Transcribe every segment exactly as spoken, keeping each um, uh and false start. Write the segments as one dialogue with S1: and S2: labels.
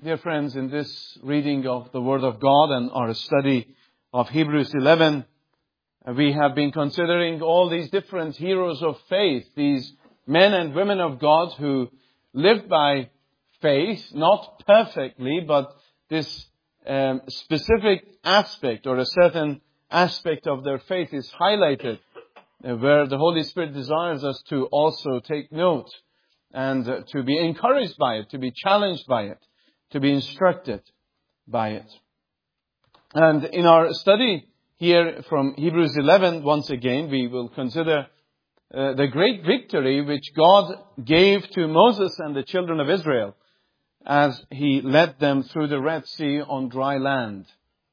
S1: Dear friends, in this reading of the Word of God and our study of Hebrews eleven, we have been considering all these different heroes of faith, these men and women of God who lived by faith, not perfectly, but this um, specific aspect or a certain aspect of their faith is highlighted, uh, where the Holy Spirit desires us to also take note and uh, to be encouraged by it, to be challenged by it, to be instructed by it. And in our study here from Hebrews eleven, once again, we will consider uh, the great victory which God gave to Moses and the children of Israel as He led them through the Red Sea on dry land.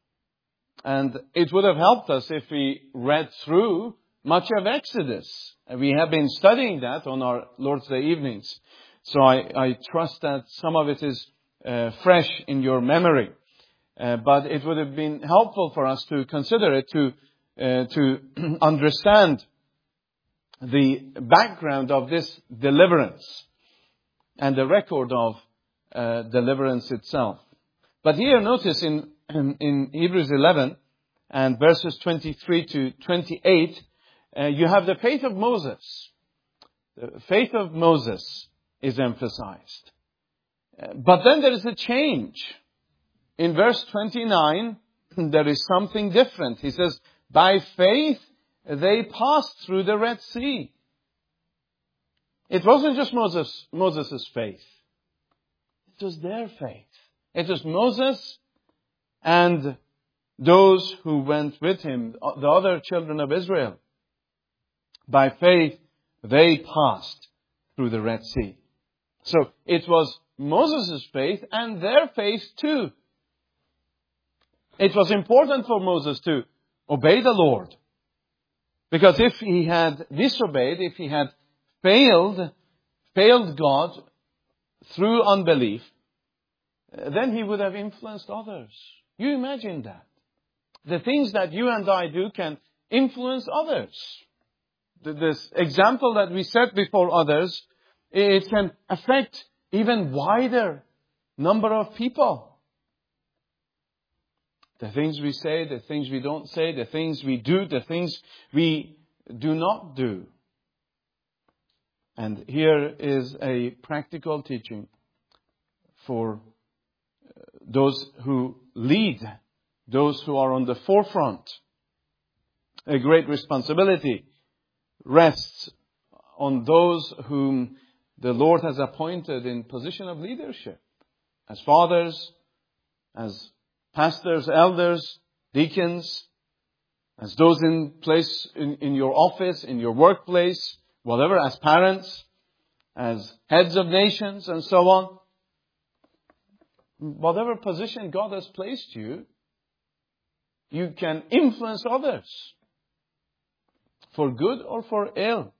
S1: And it would have helped us if we read through much of Exodus. We have been studying that on our Lord's Day evenings. So I, I trust that some of it is uh, fresh in your memory. Uh, but it would have been helpful for us to consider it, to uh, to understand the background of this deliverance and the record of uh, deliverance itself. But here, notice in, in, in Hebrews eleven and verses twenty-three to twenty-eight, uh, you have the faith of Moses. The faith of Moses is emphasized. Uh, but then there is a change. In verse twenty-nine, there is something different. He says, by faith, they passed through the Red Sea. It wasn't just Moses, Moses' faith. It was their faith. It was Moses and those who went with him, the other children of Israel. By faith, they passed through the Red Sea. So it was Moses' faith and their faith too. It was important for Moses to obey the Lord. Because if he had disobeyed, if he had failed, failed God through unbelief, then he would have influenced others. You imagine that. The things that you and I do can influence others. This example that we set before others, it can affect even wider number of people. The things we say, the things we don't say, the things we do, the things we do not do. And here is a practical teaching for those who lead, those who are on the forefront. A great responsibility rests on those whom the Lord has appointed in position of leadership, as fathers, as pastors, elders, deacons, as those in place in, in your office, in your workplace, whatever, as parents, as heads of nations, and so on. Whatever position God has placed you, you can influence others for good or for ill.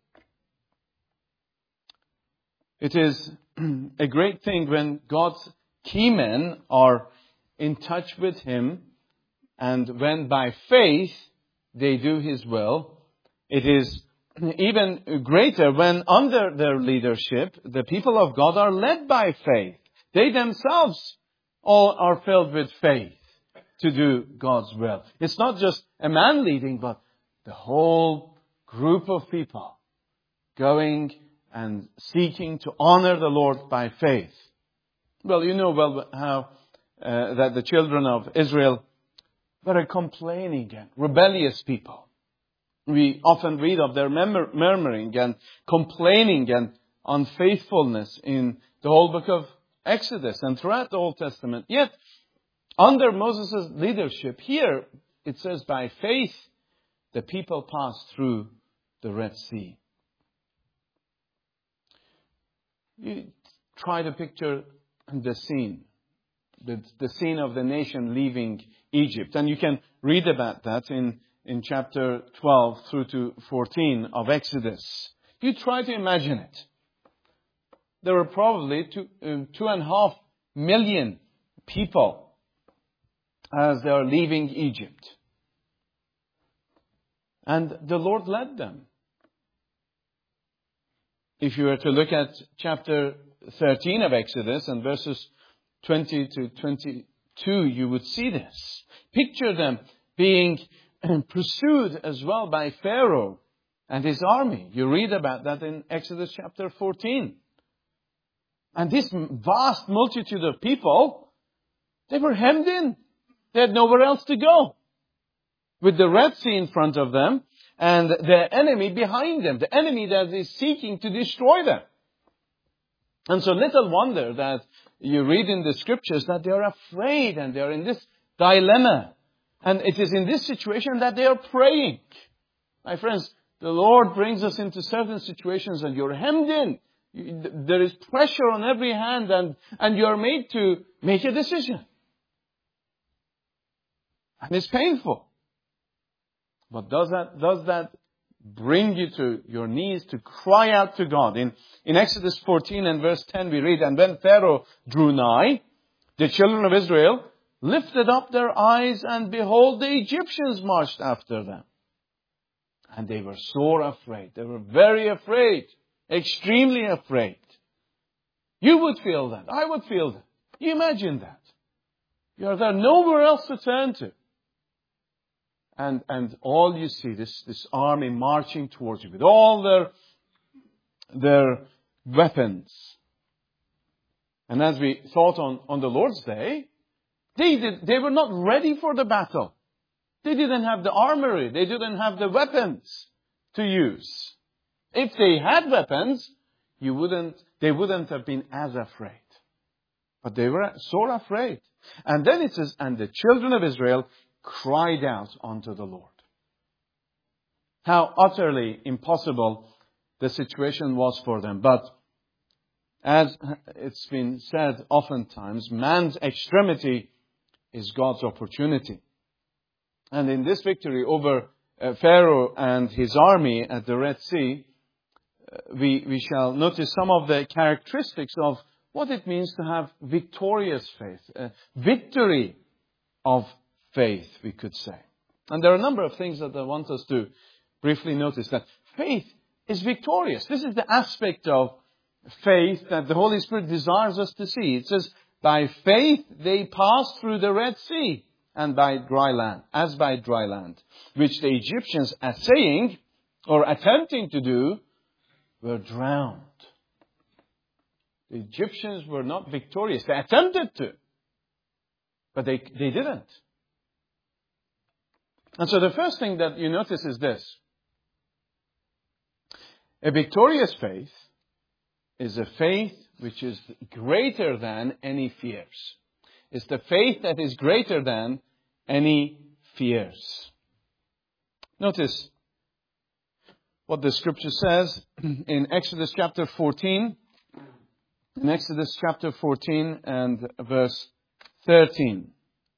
S1: It is a great thing when God's key men are in touch with Him, and when by faith they do His will. It is even greater when under their leadership the people of God are led by faith. They themselves all are filled with faith to do God's will. It's not just a man leading, but the whole group of people going and seeking to honor the Lord by faith. Well, you know well how Uh, that the children of Israel were a complaining and rebellious people. We often read of their murmur- murmuring and complaining and unfaithfulness in the whole book of Exodus and throughout the Old Testament. Yet, under Moses' leadership, here it says by faith the people passed through the Red Sea. You try to picture the scene. The, the scene of the nation leaving Egypt. And you can read about that in, in chapter twelve through to fourteen of Exodus. You try to imagine it. There were probably two, uh, two and a half million people as they are leaving Egypt. And the Lord led them. If you were to look at chapter thirteen of Exodus and verses twenty to twenty-two, you would see this. Picture them being pursued as well by Pharaoh and his army. You read about that in Exodus chapter fourteen. And this vast multitude of people, they were hemmed in. They had nowhere else to go. With the Red Sea in front of them and the enemy behind them. The enemy that is seeking to destroy them. And so little wonder that you read in the scriptures that they are afraid and they are in this dilemma. And it is in this situation that they are praying. My friends, the Lord brings us into certain situations and you're hemmed in. There is pressure on every hand and, and you are made to make a decision. And it's painful. But does that, does that bring you to your knees to cry out to God? In, in Exodus fourteen and verse ten we read, and when Pharaoh drew nigh, the children of Israel lifted up their eyes, and behold, the Egyptians marched after them. And they were sore afraid. They were very afraid. Extremely afraid. You would feel that. I would feel that. You imagine that. You are there, nowhere else to turn to. And, and all you see, this, this army marching towards you with all their, their weapons. And as we thought on, on the Lord's Day, they did, they were not ready for the battle. They didn't have the armory. They didn't have the weapons to use. If they had weapons, you wouldn't, they wouldn't have been as afraid. But they were sore afraid. And then it says, and the children of Israel cried out unto the Lord. How utterly impossible the situation was for them. But as it's been said oftentimes, man's extremity is God's opportunity. And in this victory over uh, Pharaoh and his army at the Red Sea, uh, we, we shall notice some of the characteristics of what it means to have victorious faith. Uh, victory of faith, we could say. And there are a number of things that I want us to briefly notice. That faith is victorious. This is the aspect of faith that the Holy Spirit desires us to see. It says, by faith they passed through the Red Sea, and by dry land, as by dry land, which the Egyptians, assaying or attempting to do, were drowned. The Egyptians were not victorious. They attempted to, but they, they didn't. And so the first thing that you notice is this. A victorious faith is a faith which is greater than any fears. It's the faith that is greater than any fears. Notice what the scripture says in Exodus chapter fourteen. In Exodus chapter fourteen and verse thirteen.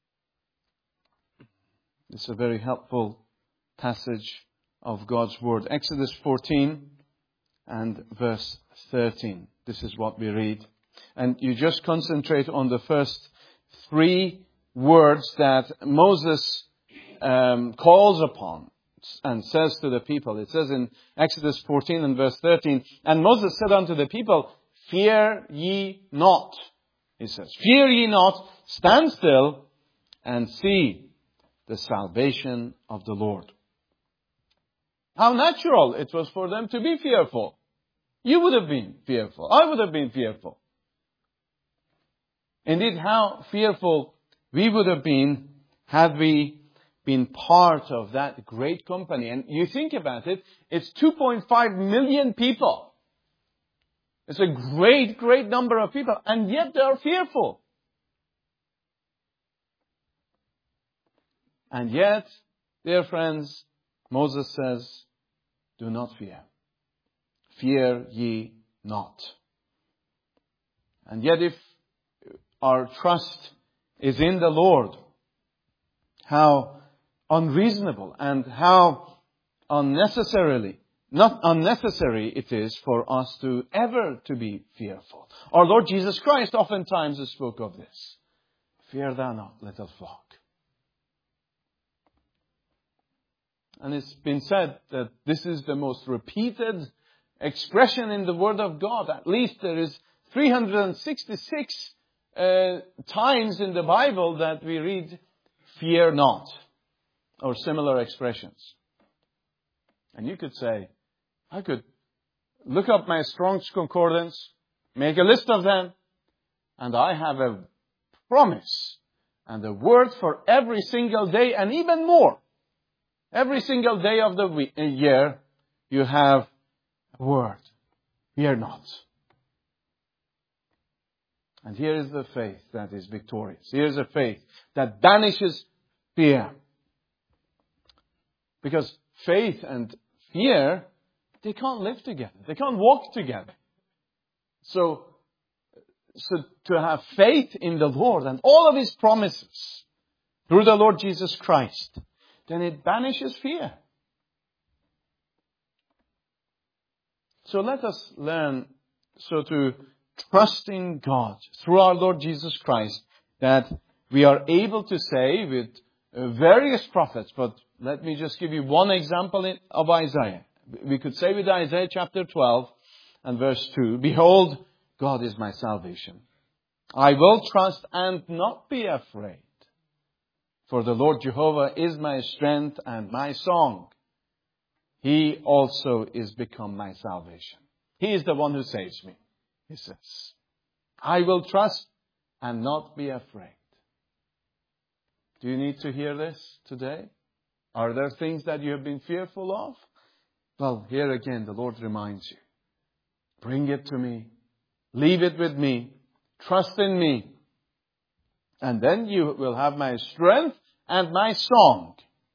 S1: It's a very helpful passage of God's Word. Exodus fourteen and verse thirteen. This is what we read. And you just concentrate on the first three words that Moses um, calls upon and says to the people. It says in Exodus fourteen and verse thirteen, and Moses said unto the people, fear ye not. He says, fear ye not, stand still and see the salvation of the Lord. How natural it was for them to be fearful. You would have been fearful. I would have been fearful. Indeed, how fearful we would have been had we been part of that great company. And you think about it, it's two point five million people. It's a great, great number of people. And yet they are fearful. And yet, dear friends, Moses says, do not fear. Fear ye not. And yet if our trust is in the Lord, how unreasonable and how unnecessarily, not unnecessary it is for us to ever to be fearful. Our Lord Jesus Christ oftentimes spoke of this. Fear thou not, little flock. And it's been said that this is the most repeated expression in the Word of God. At least there is three hundred sixty-six uh, times in the Bible that we read, fear not, or similar expressions. And you could say, I could look up my Strong's Concordance, make a list of them, and I have a promise and a word for every single day, and even more. Every single day of the week, a year, you have a word. Fear not. And here is the faith that is victorious. Here is a faith that banishes fear. Because faith and fear, they can't live together. They can't walk together. So, so to have faith in the Lord and all of His promises through the Lord Jesus Christ, then it banishes fear. So let us learn so to trust in God through our Lord Jesus Christ, that we are able to say with various prophets, but let me just give you one example of Isaiah. We could say with Isaiah chapter twelve and verse two, Behold, God is my salvation. I will trust and not be afraid. For the Lord Jehovah is my strength and my song. He also is become my salvation. He is the one who saves me, he says. I will trust and not be afraid. Do you need to hear this today? Are there things that you have been fearful of? Well, here again, the Lord reminds you. Bring it to me. Leave it with me. Trust in me. And then you will have my strength and my song.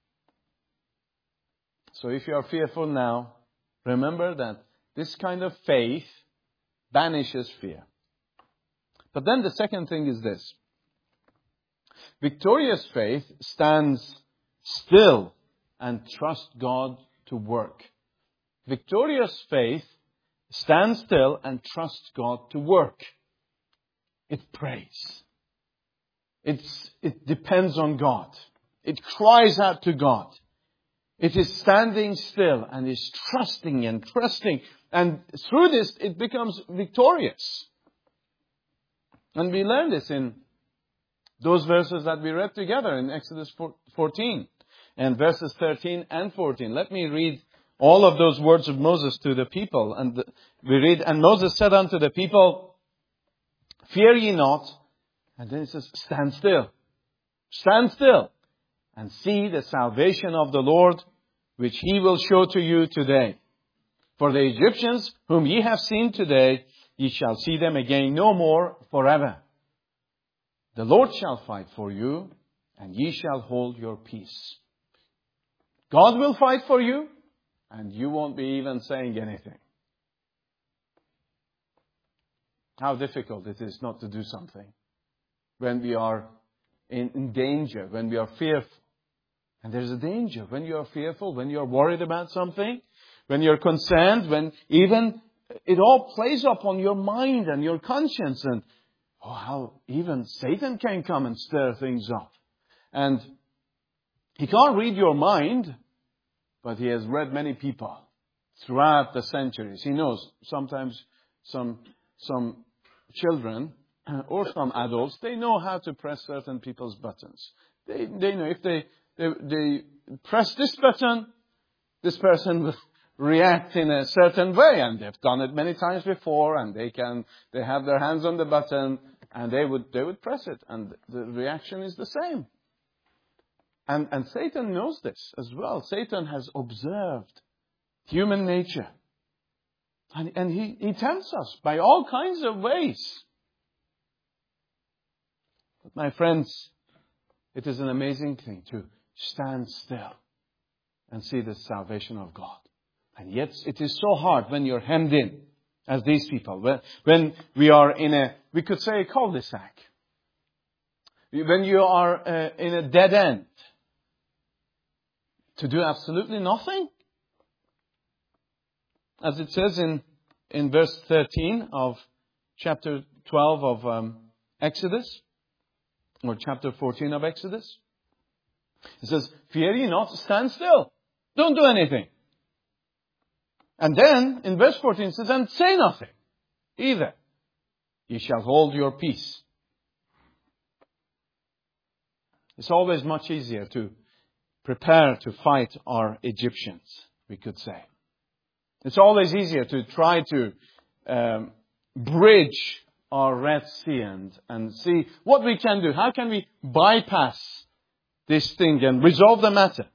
S1: So if you are fearful now, remember that this kind of faith banishes fear. But then the second thing is this. Victorious faith stands still and trusts God to work. Victorious faith stands still and trusts God to work. It prays. It's, it depends on God. It cries out to God. It is standing still and is trusting and trusting. And through this, it becomes victorious. And we learn this in those verses that we read together in Exodus fourteen and verses thirteen and fourteen. Let me read all of those words of Moses to the people. And we read, And Moses said unto the people, Fear ye not. And then it says, Stand still. Stand still. And see the salvation of the Lord, which He will show to you today. For the Egyptians, whom ye have seen today, ye shall see them again no more forever. The Lord shall fight for you, and ye shall hold your peace. God will fight for you, and you won't be even saying anything. How difficult it is not to do something when we are in, in danger, when we are fearful. And there's a danger when you are fearful, when you are worried about something, when you're concerned, when even it all plays up on your mind and your conscience. And oh, how even Satan can come and stir things up. And he can't read your mind, but he has read many people throughout the centuries. He knows sometimes some some children or some adults, they know how to press certain people's buttons. They they know if they they, they press this button, this person will react in a certain way, and they've done it many times before, and they can they have their hands on the button, and they would they would press it, and the reaction is the same. And and Satan knows this as well. Satan has observed human nature, and and he he tempts us by all kinds of ways. But my friends, it is an amazing thing to stand still and see the salvation of God. And yet it is so hard when you're hemmed in, as these people. When, when we are in a, we could say a cul-de-sac. When you are uh, in a dead end. To do absolutely nothing. As it says in, in verse thirteen of chapter twelve of um, Exodus. Or chapter fourteen of Exodus. It says, Fear ye not, stand still. Don't do anything. And then, in verse fourteen, it says, And say nothing either. Ye shall hold your peace. It's always much easier to prepare to fight our Egyptians, we could say. It's always easier to try to um, bridge our Red Sea and, and see what we can do. How can we bypass this thing and resolve the matter?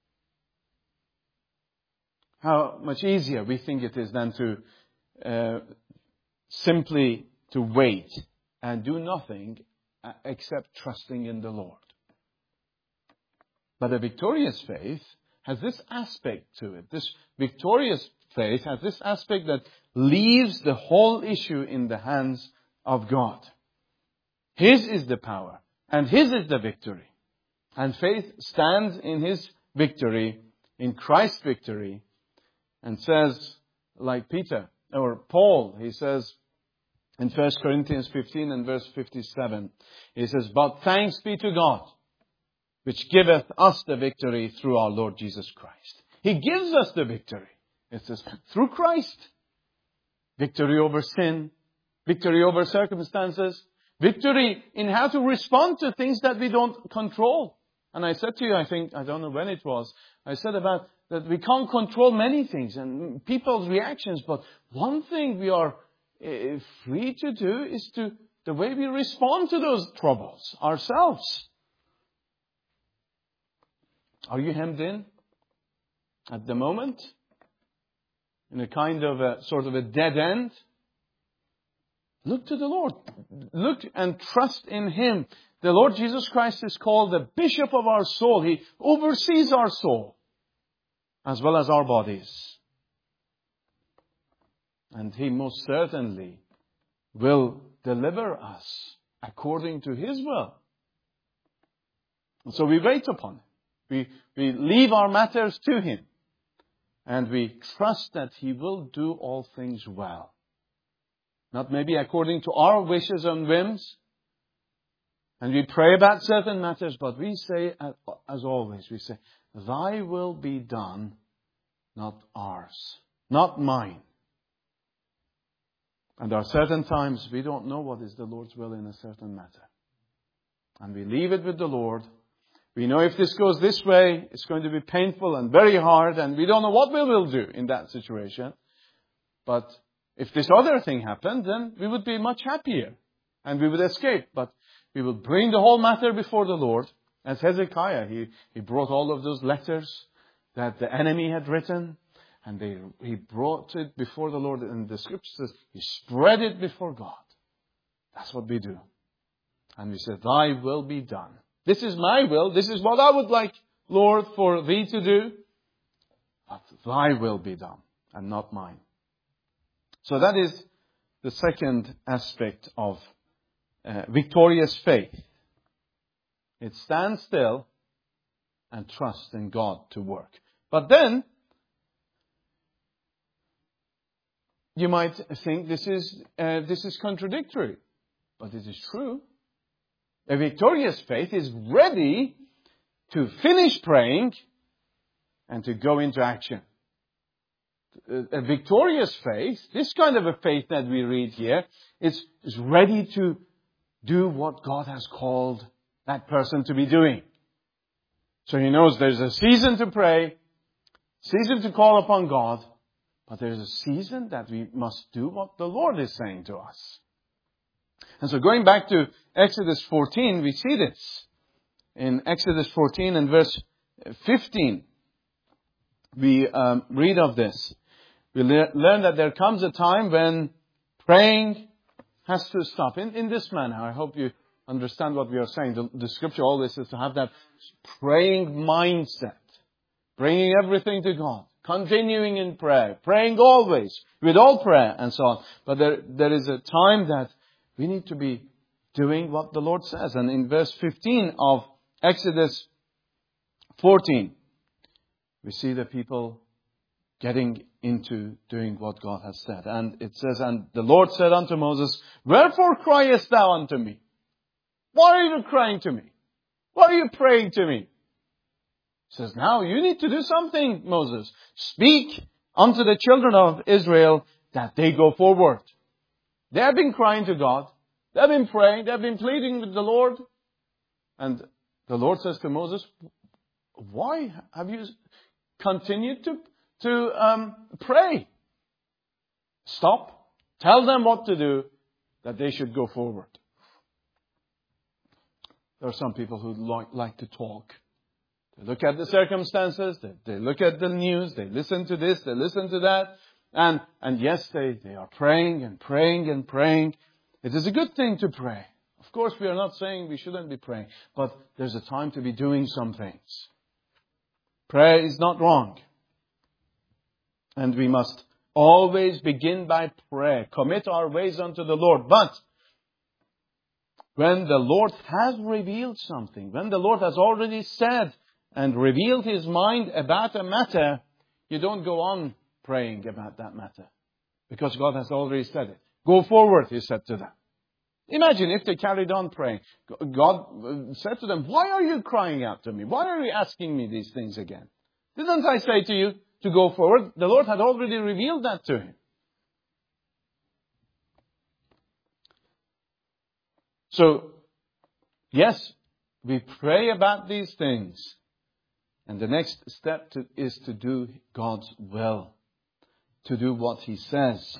S1: How much easier we think it is than to uh, simply to wait and do nothing except trusting in the Lord. But a victorious faith has this aspect to it. This victorious faith has this aspect that leaves the whole issue in the hands of God. His is the power, and His is the victory. And faith stands in His victory, in Christ's victory, and says, like Peter, or Paul, he says in First Corinthians fifteen and verse fifty-seven, he says, "But thanks be to God, which giveth us the victory through our Lord Jesus Christ." He gives us the victory. It says, through Christ. Victory over sin, victory over circumstances, victory in how to respond to things that we don't control. And I said to you, I think, I don't know when it was, I said about that we can't control many things and people's reactions, but one thing we are uh, free to do is to the way we respond to those troubles ourselves. Are you hemmed in at the moment? In a kind of a sort of a dead end? Look to the Lord. Look and trust in Him. The Lord Jesus Christ is called the Bishop of our soul. He oversees our soul as well as our bodies. And He most certainly will deliver us according to His will. And so we wait upon Him. We, we leave our matters to Him. And we trust that He will do all things well. Not maybe according to our wishes and whims. And we pray about certain matters, but we say, as always, we say, Thy will be done, not ours, not mine. And there are certain times we don't know what is the Lord's will in a certain matter. And we leave it with the Lord. We know if this goes this way, it's going to be painful and very hard, and we don't know what we will do in that situation. But if this other thing happened, then we would be much happier and we would escape. But we will bring the whole matter before the Lord. As Hezekiah, he, he brought all of those letters that the enemy had written, and they, he brought it before the Lord. And the scripture says, he spread it before God. That's what we do. And we say, Thy will be done. This is my will. This is what I would like, Lord, for Thee to do. But Thy will be done and not mine. So that is the second aspect of uh, victorious faith. It stands still and trusts in God to work. But then, you might think this is uh, this is contradictory. But it is true. A victorious faith is ready to finish praying and to go into action. A victorious faith, this kind of a faith that we read here, is, is ready to do what God has called that person to be doing. So he knows there's a season to pray, season to call upon God, but there's a season that we must do what the Lord is saying to us. And so going back to Exodus fourteen, we see this. In Exodus fourteen and verse fifteen, we um, read of this. We le- learn that there comes a time when praying has to stop. In, in this manner, I hope you understand what we are saying. The, the scripture always says to have that praying mindset. Bringing everything to God. Continuing in prayer. Praying always. With all prayer and so on. But there, there is a time that we need to be doing what the Lord says. And in verse fifteen of Exodus fourteen, we see the people getting into doing what God has said. And it says, and the Lord said unto Moses, Wherefore criest thou unto me? Why are you crying to me? Why are you praying to me? He says, now you need to do something, Moses. Speak unto the children of Israel that they go forward. They have been crying to God. They have been praying. They have been pleading with the Lord. And the Lord says to Moses, why have you continued to, to um, pray? Stop. Tell them what to do, that they should go forward. There are some people who like, like to talk. They look at the circumstances, they, they look at the news, they listen to this, they listen to that. And, and yes, they, they are praying and praying and praying. It is a good thing to pray. Of course, we are not saying we shouldn't be praying, but there's a time to be doing some things. Prayer is not wrong. And we must always begin by prayer. Commit our ways unto the Lord. But when the Lord has revealed something, when the Lord has already said and revealed His mind about a matter, you don't go on praying about that matter. Because God has already said it. Go forward, He said to them. Imagine if they carried on praying. God said to them, why are you crying out to me? Why are you asking me these things again? Didn't I say to you to go forward? The Lord had already revealed that to him. So, yes, we pray about these things. And the next step to, is to do God's will. To do what He says.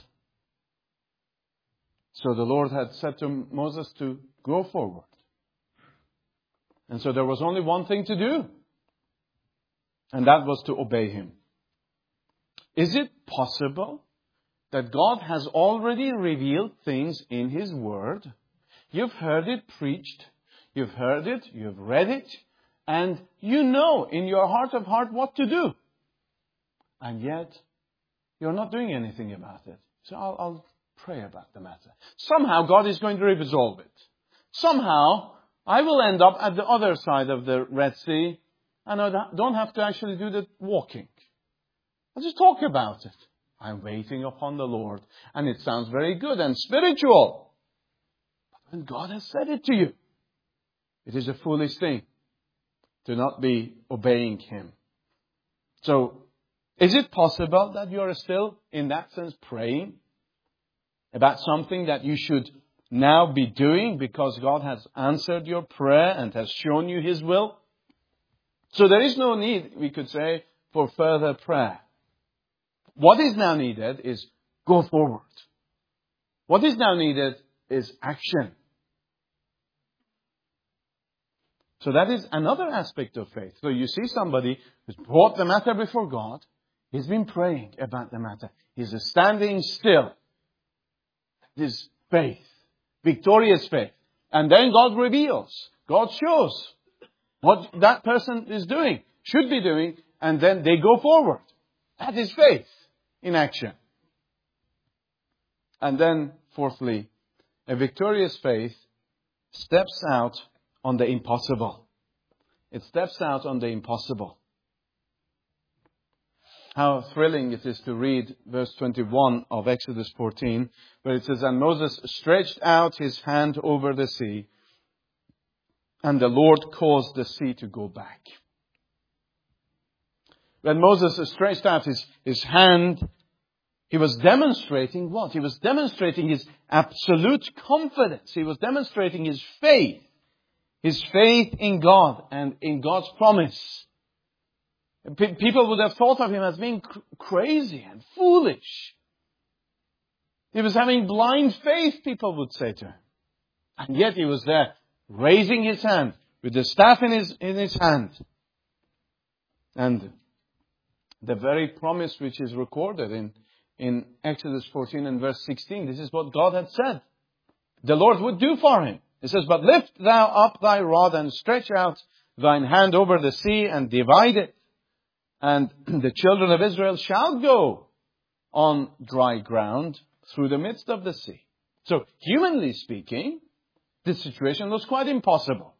S1: So the Lord had said to Moses to go forward. And so there was only one thing to do. And that was to obey Him. Is it possible that God has already revealed things in His Word? You've heard it preached. You've heard it. You've read it. And you know in your heart of heart what to do. And yet, you're not doing anything about it. So I'll, I'll pray about the matter. Somehow God is going to resolve it. Somehow I will end up at the other side of the Red Sea and I don't have to actually do the walking. I'll just talk about it. I'm waiting upon the Lord. And it sounds very good and spiritual. But when God has said it to you, it is a foolish thing to not be obeying Him. So, is it possible that you are still, in that sense, praying about something that you should now be doing because God has answered your prayer and has shown you His will? So there is no need, we could say, for further prayer. What is now needed is go forward. What is now needed is action. So that is another aspect of faith. So you see somebody who's brought the matter before God. He's been praying about the matter. He's standing still. This faith. Victorious faith. And then God reveals. God shows what that person is doing, should be doing, and then they go forward. That is faith in action. And then, fourthly, a victorious faith steps out on the impossible. It steps out on the impossible. How thrilling it is to read verse twenty-one of Exodus fourteen, where it says, and Moses stretched out his hand over the sea, and the Lord caused the sea to go back. When Moses stretched out his, his hand, he was demonstrating what? He was demonstrating his absolute confidence. He was demonstrating his faith. His faith in God and in God's promise. P- people would have thought of him as being cr- crazy and foolish. He was having blind faith, people would say to him. And yet he was there, raising his hand, with the staff in his, in his hand. And the very promise which is recorded in, in Exodus fourteen and verse sixteen, this is what God had said. The Lord would do for him. It says, but lift thou up thy rod and stretch out thine hand over the sea and divide it. And the children of Israel shall go on dry ground through the midst of the sea. So, humanly speaking, this situation was quite impossible.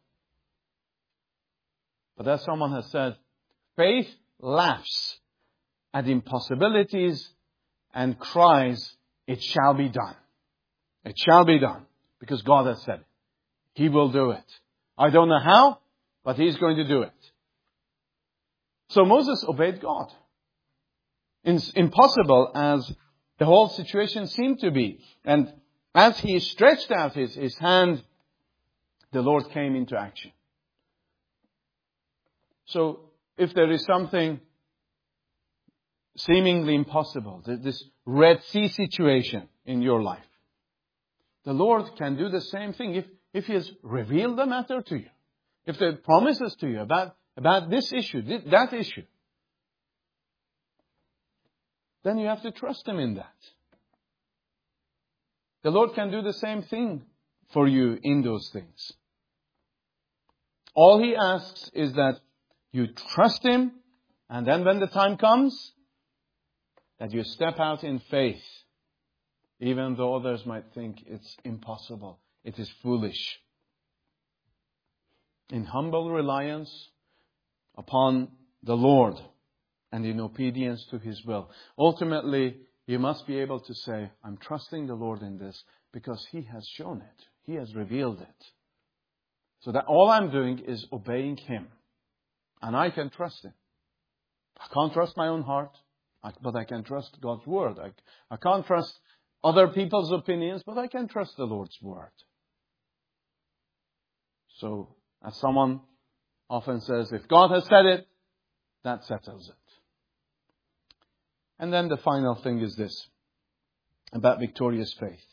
S1: But as someone has said, faith laughs at impossibilities and cries, it shall be done. It shall be done. Because God has said it. He will do it. I don't know how, but He's going to do it. So Moses obeyed God. It's impossible as the whole situation seemed to be. And as he stretched out his, his hand, the Lord came into action. So if there is something seemingly impossible, this Red Sea situation in your life, the Lord can do the same thing if, if He has revealed the matter to you. If there are promises to you about, about this issue, that issue, then you have to trust Him in that. The Lord can do the same thing for you in those things. All He asks is that you trust Him, and then when the time comes, that you step out in faith, even though others might think it's impossible, it is foolish. In humble reliance upon the Lord and in obedience to His will. Ultimately, you must be able to say, I'm trusting the Lord in this because He has shown it. He has revealed it. So that all I'm doing is obeying Him. And I can trust Him. I can't trust my own heart, but I can trust God's Word. I, I can't trust other people's opinions, but I can trust the Lord's Word. So, as someone often says, if God has said it, that settles it. And then the final thing is this, about victorious faith.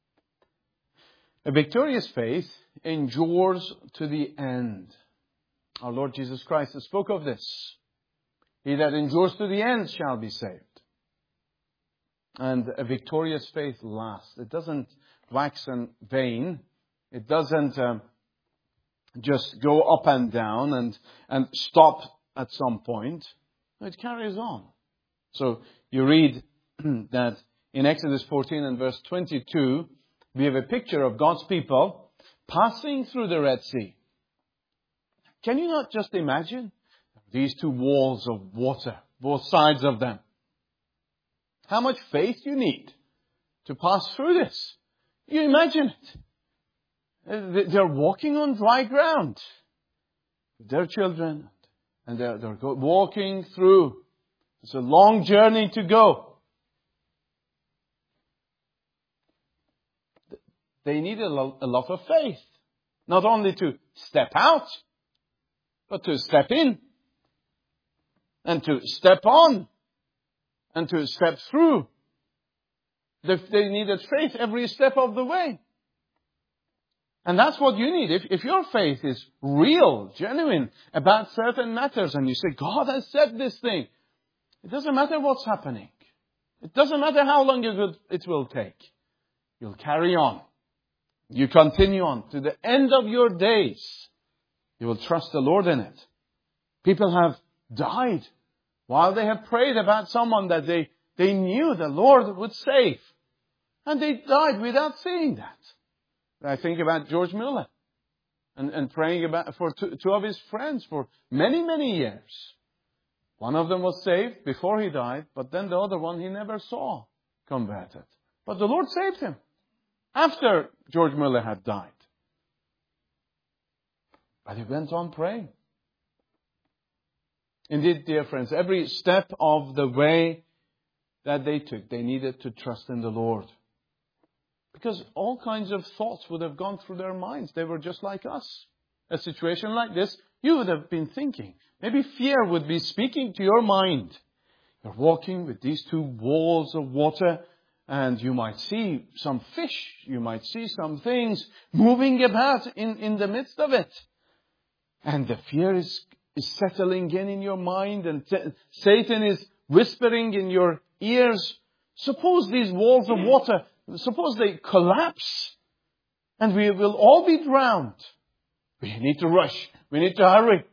S1: A victorious faith endures to the end. Our Lord Jesus Christ spoke of this. He that endures to the end shall be saved. And a victorious faith lasts. It doesn't wax and wane. It doesn't um, just go up and down and, and stop at some point. It carries on. So you read that in Exodus fourteen and verse twenty-two, we have a picture of God's people passing through the Red Sea. Can you not just imagine these two walls of water, both sides of them? How much faith you need to pass through this? You imagine it. They're walking on dry ground. Their children, and they're, they're walking through. It's a long journey to go. They need a lot of faith. Not only to step out, but to step in. And to step on. And to step through. They needed faith every step of the way. And that's what you need. If, if your faith is real, genuine, about certain matters, and you say, God has said this thing, it doesn't matter what's happening. It doesn't matter how long it will, it will take. You'll carry on. You continue on to the end of your days. You will trust the Lord in it. People have died while they have prayed about someone that they, they knew the Lord would save. And they died without seeing that. I think about George Muller and, and praying about for two, two of his friends for many, many years. One of them was saved before he died, but then the other one he never saw converted. But the Lord saved him after George Muller had died. But he went on praying. Indeed, dear friends, every step of the way that they took, they needed to trust in the Lord. Because all kinds of thoughts would have gone through their minds. They were just like us. A situation like this, you would have been thinking. Maybe fear would be speaking to your mind. You're walking with these two walls of water, and you might see some fish. You might see some things moving about in, in the midst of it. And the fear is, is settling in in your mind, and t- Satan is whispering in your ears. Suppose these walls of water, suppose they collapse, and we will all be drowned. We need to rush. We need to hurry.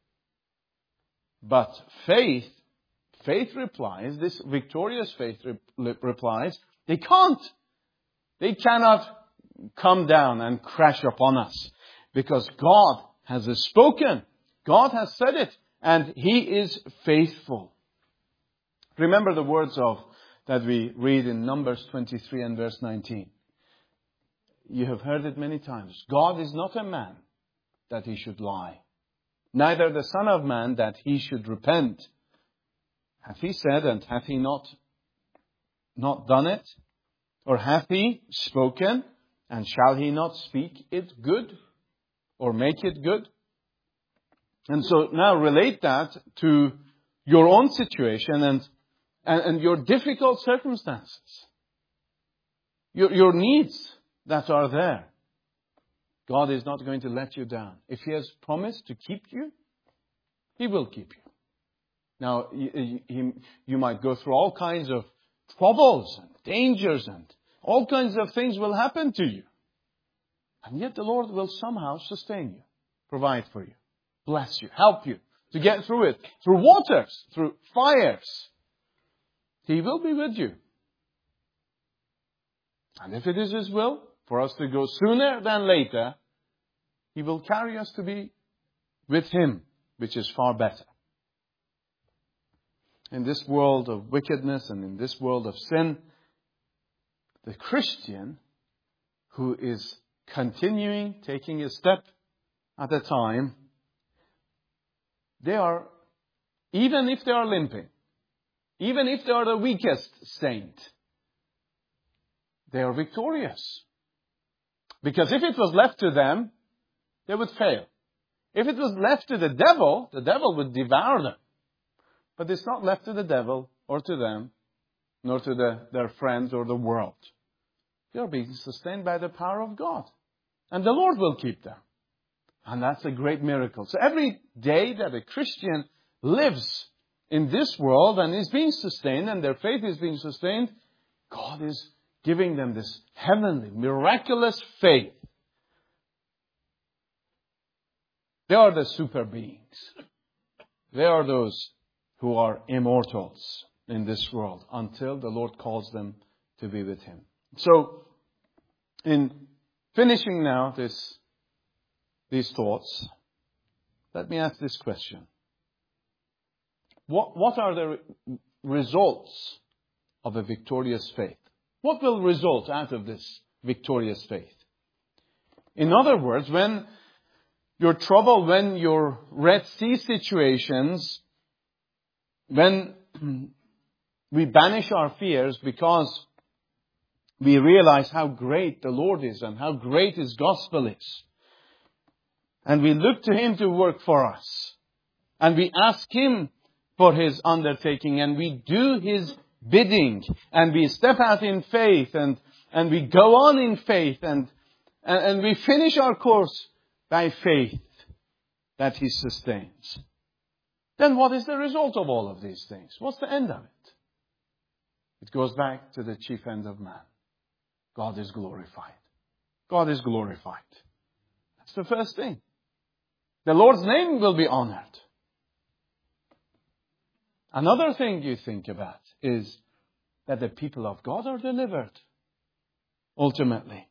S1: But faith, faith replies, this victorious faith re- replies, they can't. They cannot come down and crash upon us. Because God has spoken. God has said it. And He is faithful. Remember the words of that we read in Numbers twenty-three and verse nineteen. You have heard it many times. God is not a man that He should lie, neither the Son of Man that He should repent. Hath He said, and hath He not, not done it? Or hath He spoken, and shall He not speak it good? Or make it good? And so now relate that to your own situation and, and, and your difficult circumstances. Your, your needs that are there. God is not going to let you down. If He has promised to keep you, He will keep you. Now, you, you, you might go through all kinds of troubles and dangers and all kinds of things will happen to you. And yet the Lord will somehow sustain you, provide for you, bless you, help you to get through it, through waters, through fires. He will be with you. And if it is His will for us to go sooner than later, He will carry us to be with Him, which is far better. In this world of wickedness and in this world of sin, the Christian who is continuing, taking a step at a time, they are, even if they are limping, even if they are the weakest saint, they are victorious. Because if it was left to them, they would fail. If it was left to the devil, the devil would devour them. But it's not left to the devil or to them, nor to the, their friends or the world. They are being sustained by the power of God. And the Lord will keep them. And that's a great miracle. So every day that a Christian lives in this world and is being sustained and their faith is being sustained, God is giving them this heavenly, miraculous faith. They are the super beings. They are those who are immortals in this world until the Lord calls them to be with Him. So, in finishing now this, these thoughts, let me ask this question. What, what are the results of a victorious faith? What will result out of this victorious faith? In other words, when you're troubled, when your Red Sea situations, when we banish our fears because we realize how great the Lord is and how great His gospel is, and we look to Him to work for us, and we ask Him for His undertaking, and we do His bidding, and we step out in faith, and, and we go on in faith, and, and, and we finish our course by faith that He sustains. Then what is the result of all of these things? What's the end of it? It goes back to the chief end of man. God is glorified. God is glorified. That's the first thing. The Lord's name will be honored. Another thing you think about is that the people of God are delivered. Ultimately.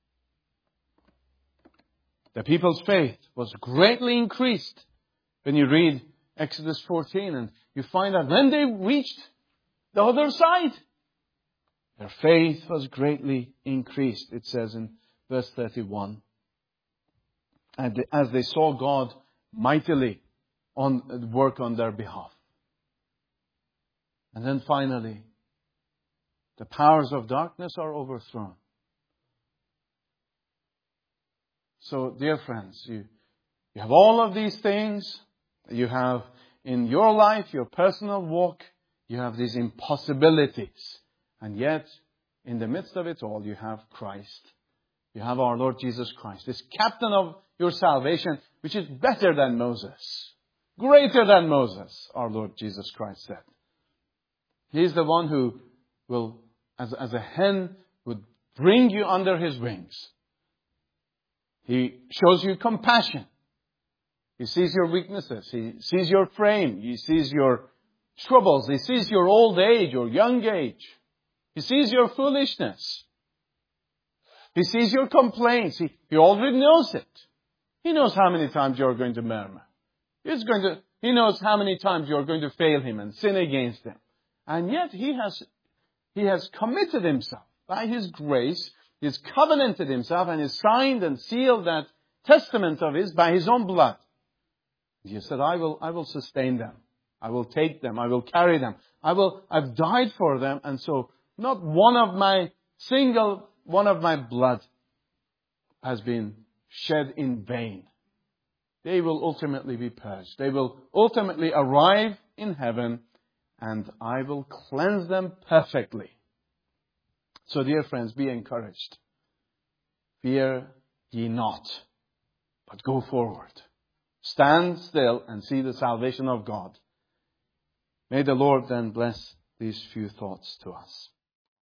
S1: The people's faith was greatly increased. When you read Exodus fourteen, and you find that when they reached the other side, their faith was greatly increased. It says in verse thirty-one. And as they saw God mightily on work on their behalf. And then finally, the powers of darkness are overthrown. So, dear friends, you, you have all of these things. You have in your life, your personal walk, you have these impossibilities. And yet, in the midst of it all, you have Christ. You have our Lord Jesus Christ, this captain of your salvation, which is better than Moses. Greater than Moses, our Lord Jesus Christ said. He is the one who will, as, as a hen, would bring you under His wings. He shows you compassion. He sees your weaknesses. He sees your frame. He sees your troubles. He sees your old age, your young age. He sees your foolishness. He sees your complaints. He, he already knows it. He knows how many times you're going to murmur. He's going to, he knows how many times you're going to fail Him and sin against Him. And yet He has, He has committed Himself by His grace. He's covenanted Himself and He's signed and sealed that testament of His by His own blood. He said, I will, I will sustain them. I will take them. I will carry them. I will, I've died for them. And so not one of my single, one of my blood has been shed in vain. they will ultimately be purged. They will ultimately arrive in heaven, and I will cleanse them perfectly. So, dear friends, be encouraged. Fear ye not, but go forward. Stand still and see the salvation of God. May the Lord then bless these few thoughts to us.